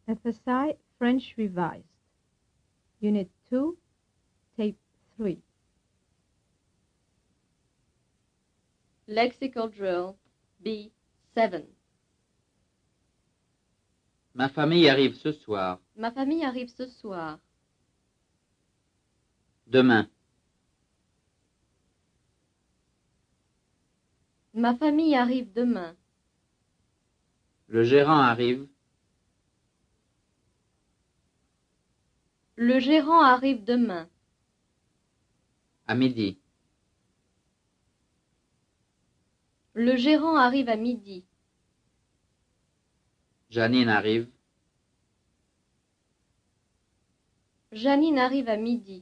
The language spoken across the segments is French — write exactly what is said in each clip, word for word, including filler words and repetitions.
F S I French Revised, Unit two, Tape three. Lexical Drill B seven. Ma famille arrive ce soir. Ma famille arrive ce soir. Demain. Ma famille arrive demain. Le gérant arrive. Le gérant arrive demain. À midi. Le gérant arrive à midi. Janine arrive. Janine arrive à midi.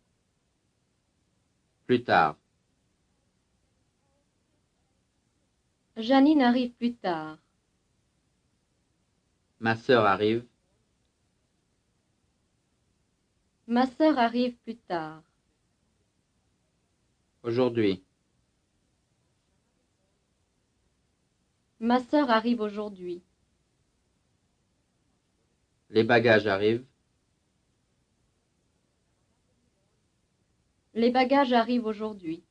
Plus tard. Janine arrive plus tard. Ma sœur arrive. Ma sœur arrive plus tard. Aujourd'hui. Ma sœur arrive aujourd'hui. Les bagages arrivent. Les bagages arrivent aujourd'hui.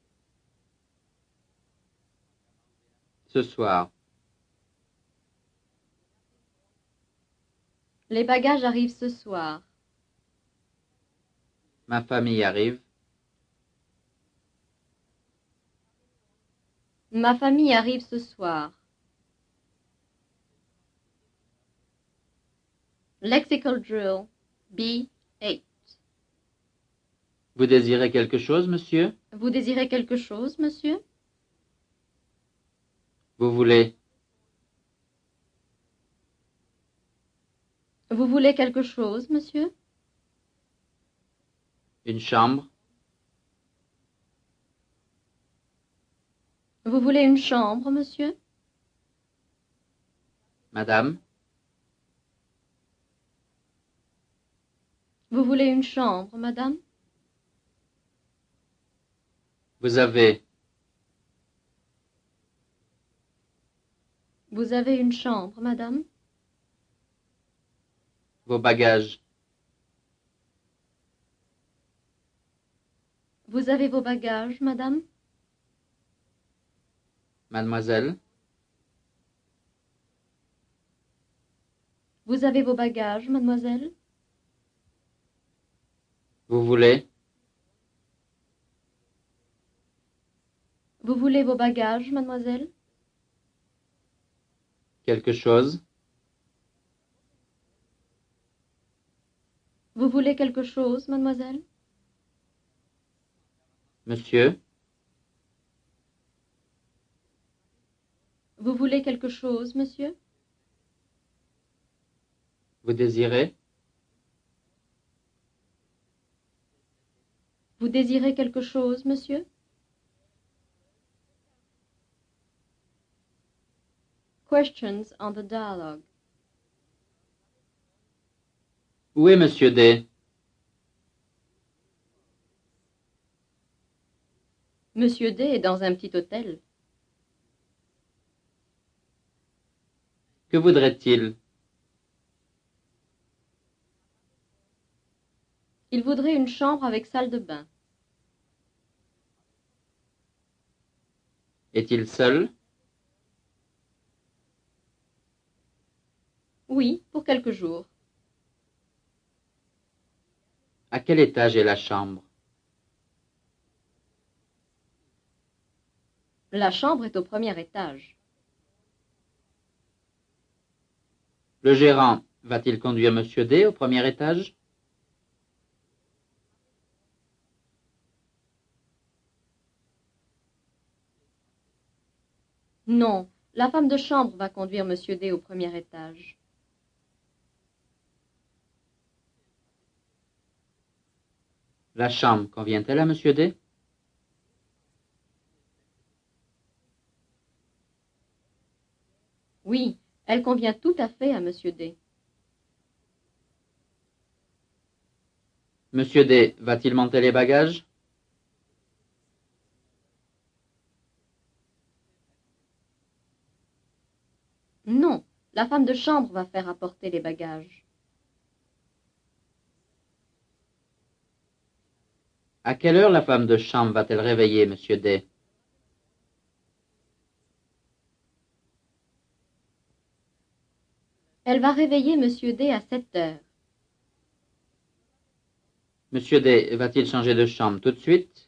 Ce soir. Les bagages arrivent ce soir. Ma famille arrive. Ma famille arrive ce soir. Lexical Drill B eight. Vous désirez quelque chose, monsieur? Vous désirez quelque chose, monsieur? Vous voulez? Vous voulez quelque chose, monsieur? Une chambre? Vous voulez une chambre, monsieur? Madame? Vous voulez une chambre, madame? Vous avez? Vous avez une chambre, madame? Vos bagages? Vous avez vos bagages, madame? Mademoiselle? Vous avez vos bagages, mademoiselle? Vous voulez? Vous voulez vos bagages, mademoiselle? Quelque chose? Vous voulez quelque chose, mademoiselle? Monsieur? Vous voulez quelque chose, monsieur? Vous désirez? Vous désirez quelque chose, monsieur? Questions on the dialogue. Où est monsieur D? Monsieur D est dans un petit hôtel. Que voudrait-il? Il voudrait une chambre avec salle de bain. Est-il seul? Oui, pour quelques jours. À quel étage est la chambre? La chambre est au premier étage. Le gérant va-t-il conduire monsieur D au premier étage? Non, la femme de chambre va conduire monsieur D au premier étage. La chambre convient-elle à monsieur D? Oui, elle convient tout à fait à monsieur D. Monsieur D va-t-il monter les bagages? Non, la femme de chambre va faire apporter les bagages. À quelle heure la femme de chambre va-t-elle réveiller Monsieur D? Elle va réveiller Monsieur D à sept heures. Monsieur D va-t-il changer de chambre tout de suite?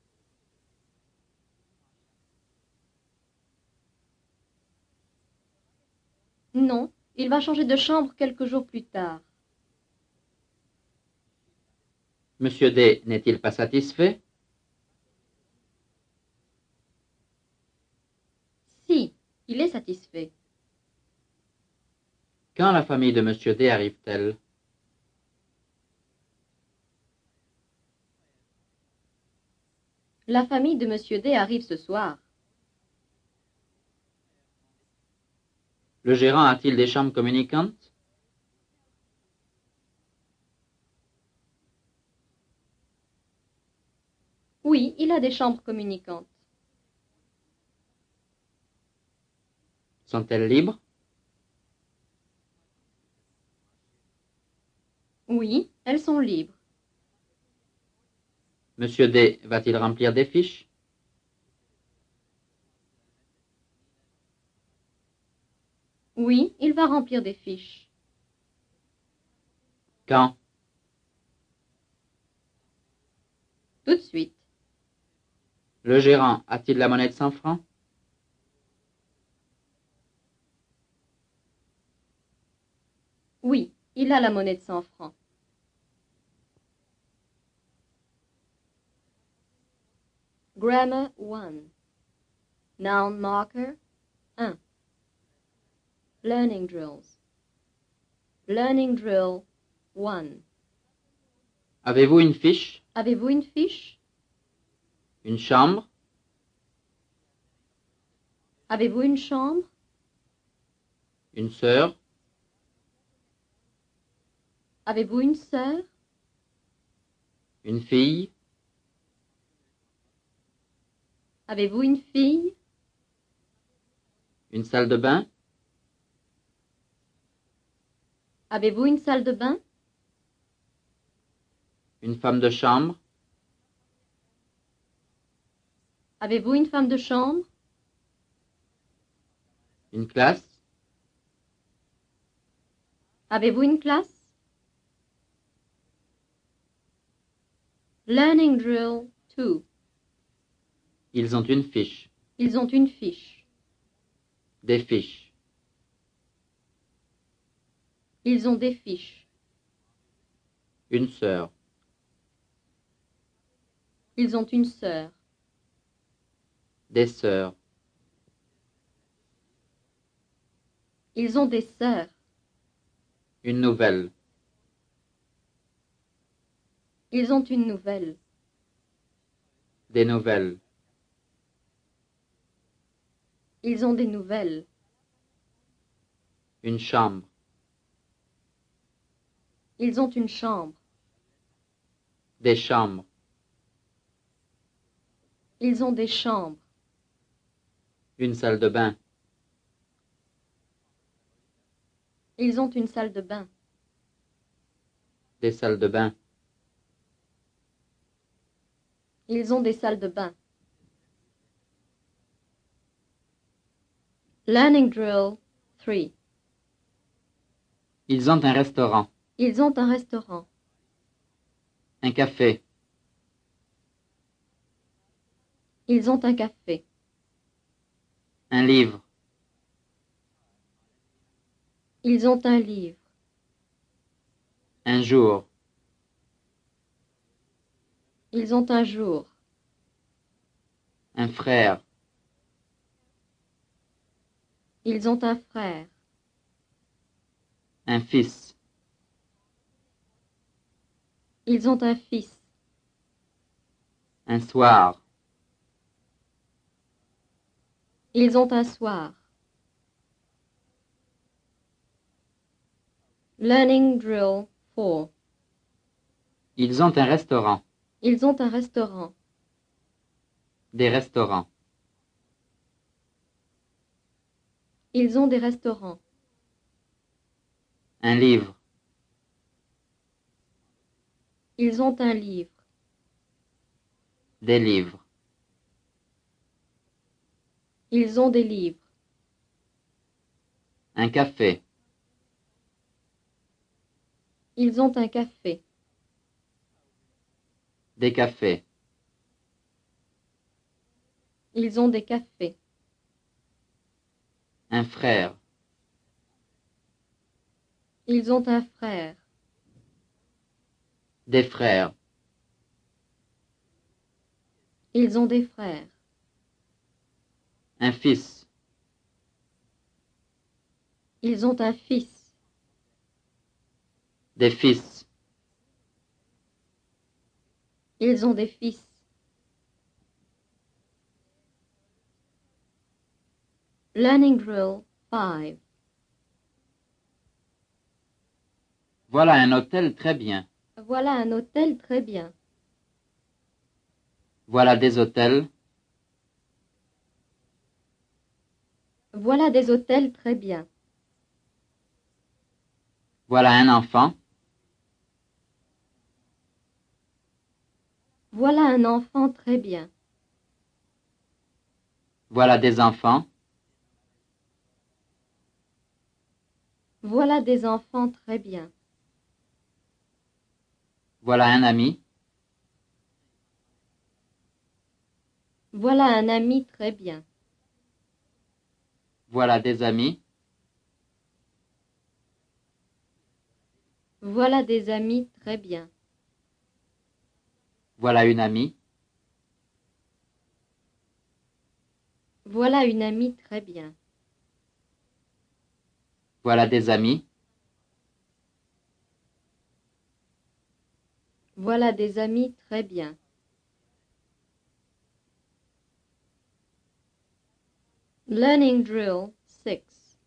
Non, il va changer de chambre quelques jours plus tard. Monsieur D n'est-il pas satisfait? Si, il est satisfait. Quand la famille de Monsieur D arrive-t-elle? La famille de Monsieur D arrive ce soir. Le gérant a-t-il des chambres communicantes? Oui, il a des chambres communicantes. Sont-elles libres? Oui, elles sont libres. Monsieur D va-t-il remplir des fiches? Oui, il va remplir des fiches. Quand? Tout de suite. Le gérant a-t-il la monnaie de cent francs? Oui, il a la monnaie de cent francs. Grammar one. Noun marker one. Learning drills. Learning drill one. Avez-vous une fiche? Avez-vous une fiche? Une chambre? Avez-vous une chambre? Une sœur? Avez-vous une sœur? Une fille? Avez-vous une fille? Une salle de bain? Avez-vous une salle de bain? Une femme de chambre? Avez-vous une femme de chambre? Une classe? Avez-vous une classe? Learning drill two. Ils ont une fiche. Ils ont une fiche. Des fiches. Ils ont des fiches. Une sœur. Ils ont une sœur. Des sœurs. Ils ont des sœurs. Une nouvelle. Ils ont une nouvelle. Des nouvelles. Ils ont des nouvelles. Une chambre. Ils ont une chambre. Des chambres. Ils ont des chambres. Une salle de bain. Ils ont une salle de bain. Des salles de bain. Ils ont des salles de bain. Learning drill three. Ils ont un restaurant. Ils ont un restaurant. Un café. Ils ont un café. Un livre. Ils ont un livre. Un jour. Ils ont un jour. Un frère. Ils ont un frère. Un fils. Ils ont un fils. Un soir. Ils ont un soir. Learning drill four. Ils ont un restaurant. Ils ont un restaurant. Des restaurants. Ils ont des restaurants. Un livre. Ils ont un livre. Des livres. Ils ont des livres. Un café. Ils ont un café. Des cafés. Ils ont des cafés. Un frère. Ils ont un frère. Des frères. Ils ont des frères. Un fils. Ils ont un fils. Des fils. Ils ont des fils. Learning Drill five. Voilà un hôtel très bien. Voilà un hôtel très bien. Voilà des hôtels. Voilà des hôtels très bien. Voilà un enfant. Voilà un enfant très bien. Voilà des enfants. Voilà des enfants très bien. Voilà un ami. Voilà un ami très bien. Voilà des amis. Voilà des amis très bien. Voilà une amie. Voilà une amie très bien. Voilà des amis. Voilà des amis très bien. Learning Drill six.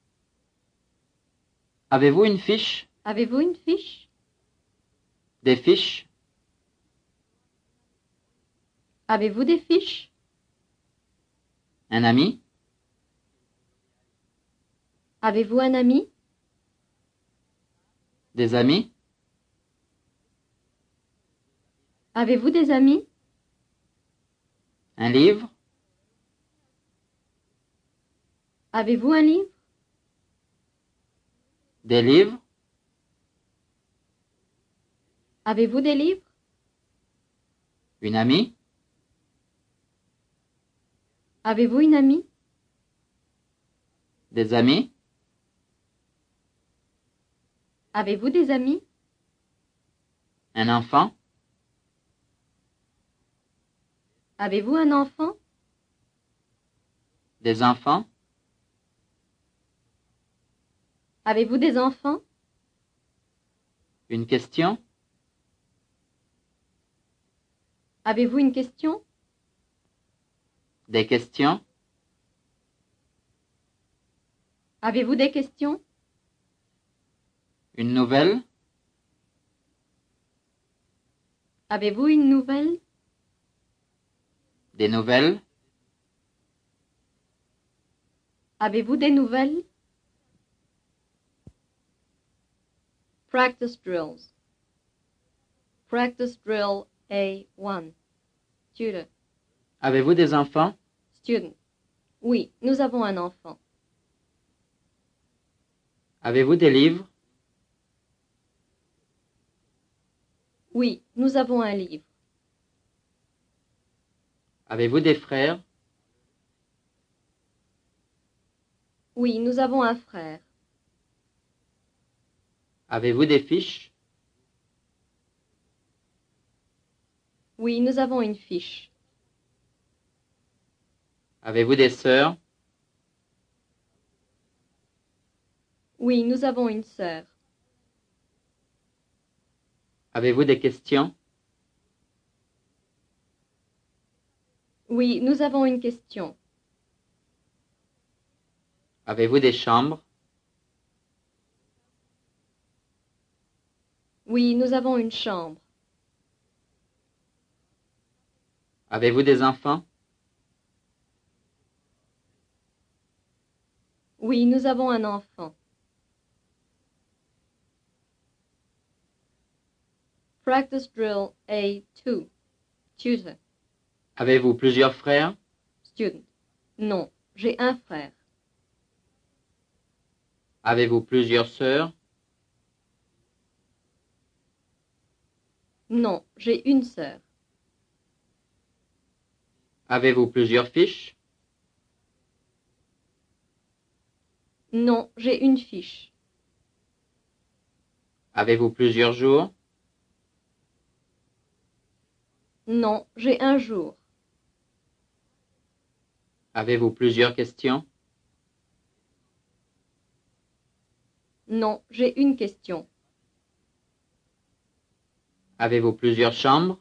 Avez-vous une fiche? Avez-vous une fiche? Des fiches? Avez-vous des fiches? Un ami? Avez-vous un ami? Des amis? Avez-vous des amis? Un livre? Avez-vous un livre? Des livres? Avez-vous des livres? Une amie? Avez-vous une amie? Des amis? Avez-vous des amis? Un enfant? Avez-vous un enfant? Des enfants? Avez-vous des enfants? Une question? Avez-vous une question? Des questions? Avez-vous des questions? Une nouvelle? Avez-vous une nouvelle? Des nouvelles? Avez-vous des nouvelles? Practice drills. Practice drill A one. Tutor. Avez-vous des enfants? Student. Oui, nous avons un enfant. Avez-vous des livres? Oui, nous avons un livre. Avez-vous des frères? Oui, nous avons un frère. Avez-vous des fiches? Oui, nous avons une fiche. Avez-vous des sœurs? Oui, nous avons une sœur. Avez-vous des questions? Oui, nous avons une question. Avez-vous des chambres? Oui, nous avons une chambre. Avez-vous des enfants? Oui, nous avons un enfant. Practice drill A two. Tutor. Avez-vous plusieurs frères? Student. Non, j'ai un frère. Avez-vous plusieurs sœurs? Non, j'ai une sœur. Avez-vous plusieurs fiches? Non, j'ai une fiche. Avez-vous plusieurs jours? Non, j'ai un jour. Avez-vous plusieurs questions? Non, j'ai une question. Avez-vous plusieurs chambres?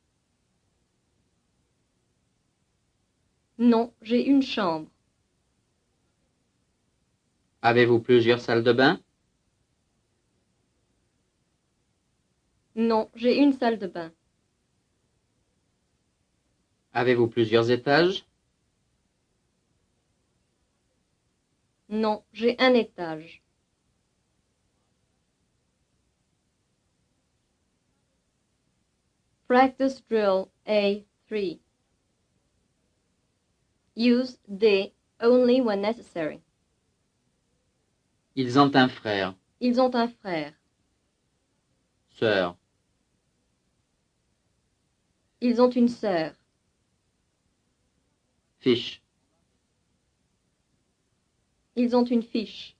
Non, j'ai une chambre. Avez-vous plusieurs salles de bain? Non, j'ai une salle de bain. Avez-vous plusieurs étages? Non, j'ai un étage. Practice drill A three. Use they only when necessary. Ils ont un frère, Ils ont un frère. sœur. Ils ont une sœur. Fiche. Ils ont une fiche.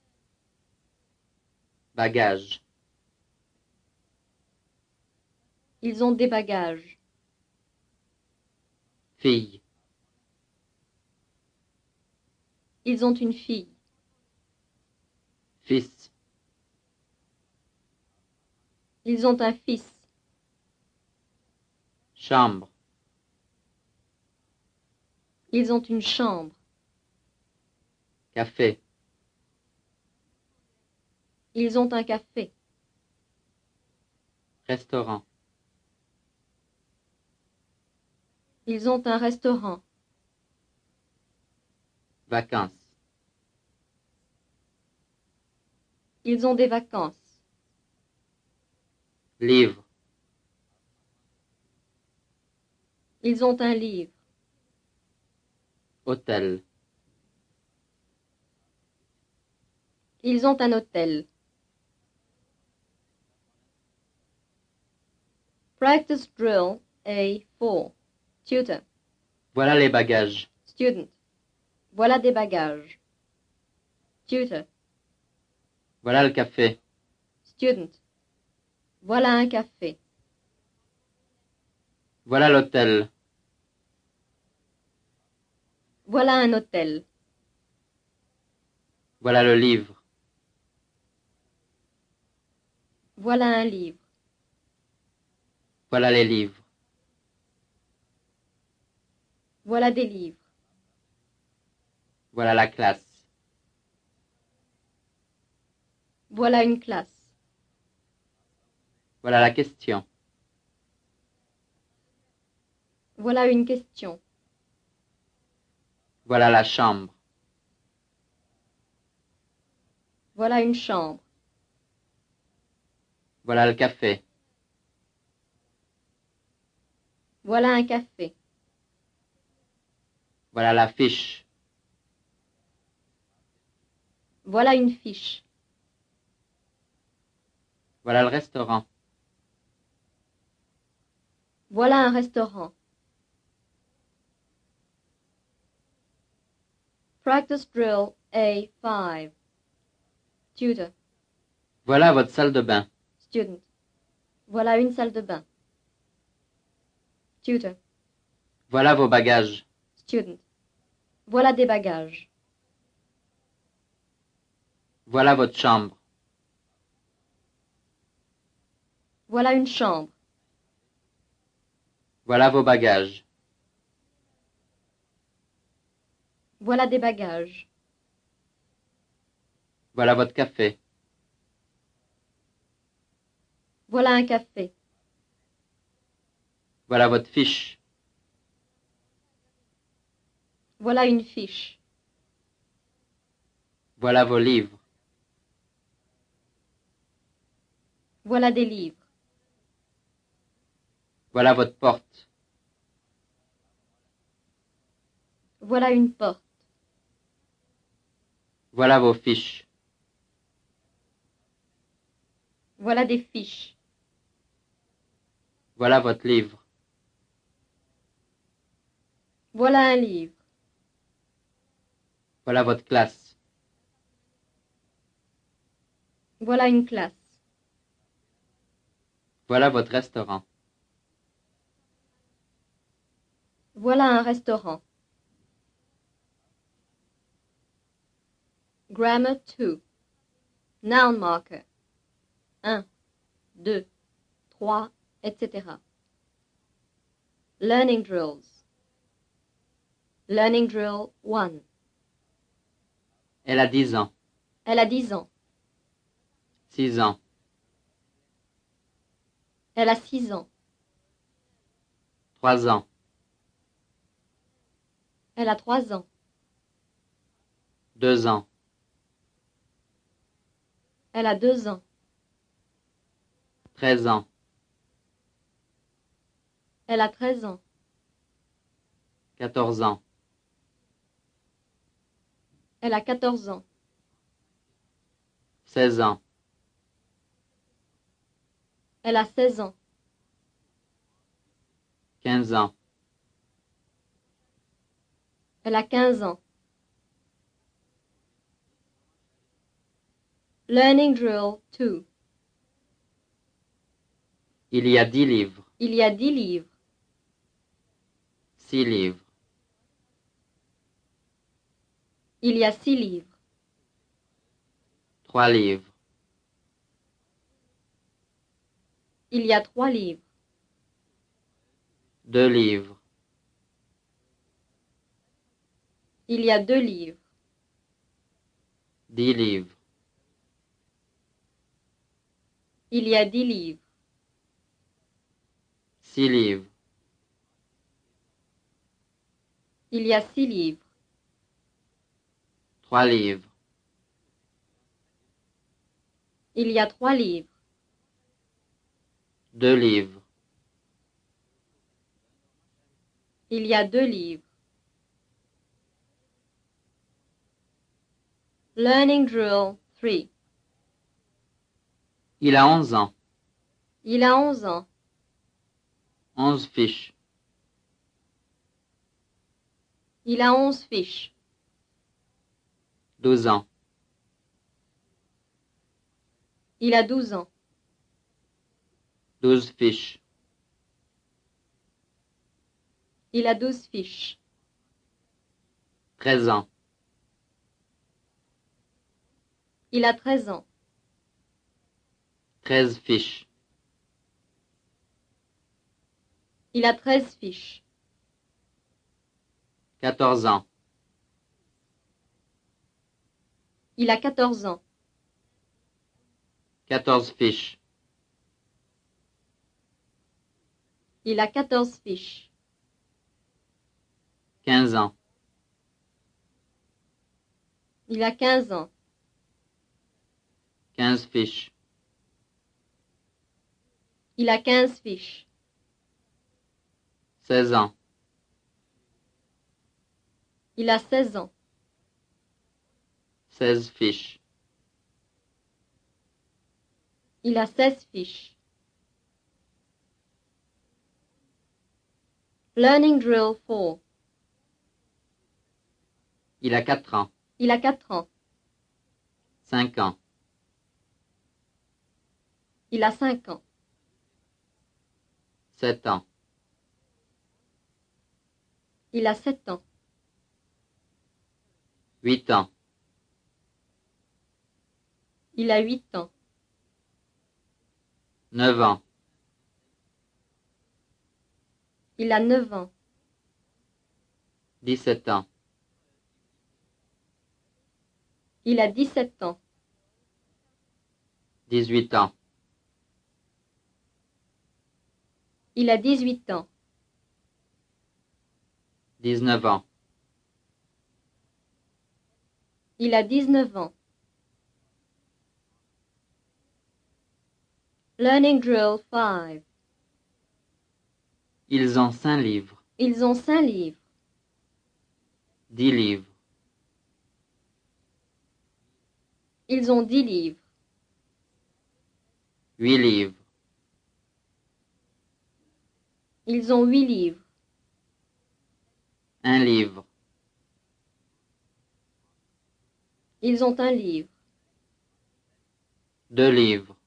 Bagages. Ils ont des bagages. Fille. Ils ont une fille. Fils. Ils ont un fils. Chambre. Ils ont une chambre. Café. Ils ont un café. Restaurant. Ils ont un restaurant. Vacances. Ils ont des vacances. Livre. Ils ont un livre. Hôtel. Ils ont un hôtel. Practice drill A four. Tutor. Voilà les bagages. Student. Voilà des bagages. Tutor. Voilà le café. Student. Voilà un café. Voilà l'hôtel. Voilà un hôtel. Voilà le livre. Voilà un livre. Voilà les livres. Voilà des livres. Voilà la classe. Voilà une classe. Voilà la question. Voilà une question. Voilà la chambre. Voilà une chambre. Voilà le café. Voilà un café. Voilà la fiche. Voilà une fiche. Voilà le restaurant. Voilà un restaurant. Practice drill A five. Tutor. Voilà votre salle de bain. Student. Voilà une salle de bain. Tutor. Voilà vos bagages. Student. Voilà des bagages. Voilà votre chambre. Voilà une chambre. Voilà vos bagages. Voilà des bagages. Voilà votre café. Voilà un café. Voilà votre fiche. Voilà une fiche. Voilà vos livres. Voilà des livres. Voilà votre porte. Voilà une porte. Voilà vos fiches. Voilà des fiches. Voilà votre livre. Voilà un livre. Voilà votre classe. Voilà une classe. Voilà votre restaurant. Voilà un restaurant. Grammar two. Noun marker. un, deux, trois, et cetera. Learning drills. Learning drill one. Elle a dix ans. Elle a dix ans. Six ans. Elle a six ans. Trois ans. Elle a trois ans. Deux ans. Elle a deux ans. Treize ans. Elle a treize ans. Quatorze ans. Elle a quatorze ans. Seize ans. Elle a seize ans. Quinze ans. Elle a quinze ans. Learning drill two. Il y a dix livres. Il y a dix livres. Six livres. Il y a six livres. Trois livres. Il y a trois livres. Deux livres. Il y a deux livres. Dix livres. Il y a dix livres. Six livres. Il y a six livres. Trois livres. Il y a trois livres. Deux livres. Il y a deux livres. Learning drill three. Il a onze ans. Il a onze ans. Onze fiches. Il a onze fiches. Douze ans. Il a douze ans. Douze fiches. Il a douze fiches. Treize ans. Il a treize ans. Treize fiches. Il a treize fiches. Quatorze ans. Il a quatorze ans. Quatorze fiches. Il a quatorze fiches. Quinze ans. Il a quinze ans. Quinze fiches. Il a quinze fiches. Seize ans. Il a seize ans. Seize fiches. Il a seize fiches. Learning drill four. Il a quatre ans. Il a quatre ans. Cinq ans. Il a cinq ans. Sept ans. Il a sept ans. Huit ans. Il a huit ans. Neuf ans. Il a neuf ans. Dix-sept ans. Il a dix-sept ans. Dix-huit ans. Il a dix-huit ans. Dix-neuf ans. Il a dix-neuf ans. Learning drill five. Ils ont cinq livres. Ils ont cinq livres. dix livres. Ils ont dix livres. Huit livres. Ils ont huit livres. Un livre. Ils ont un livre. Deux livres.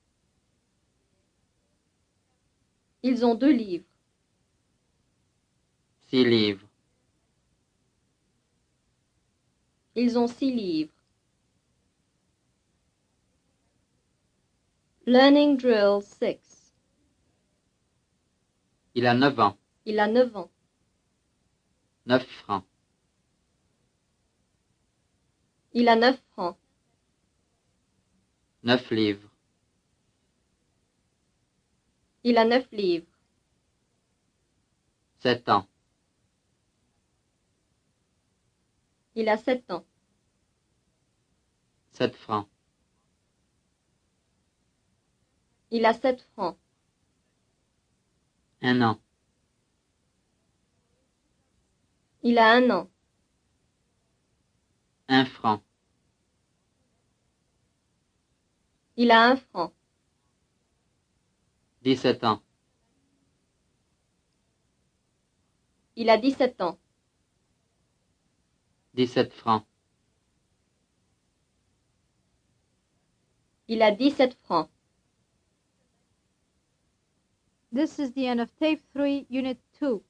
Ils ont deux livres. Six livres. Ils ont six livres. Learning Drill six. Il a neuf ans. Il a neuf ans. Neuf francs. Il a neuf francs. Neuf livres. Il a neuf livres. Sept ans. Il a sept ans. Sept francs. Il a sept francs. Un an. Il a un an. Un franc. Il a un franc. Dix-sept ans. Il a dix-sept ans. Dix-sept francs. Il a dix-sept francs. This is the end of tape three, unit two.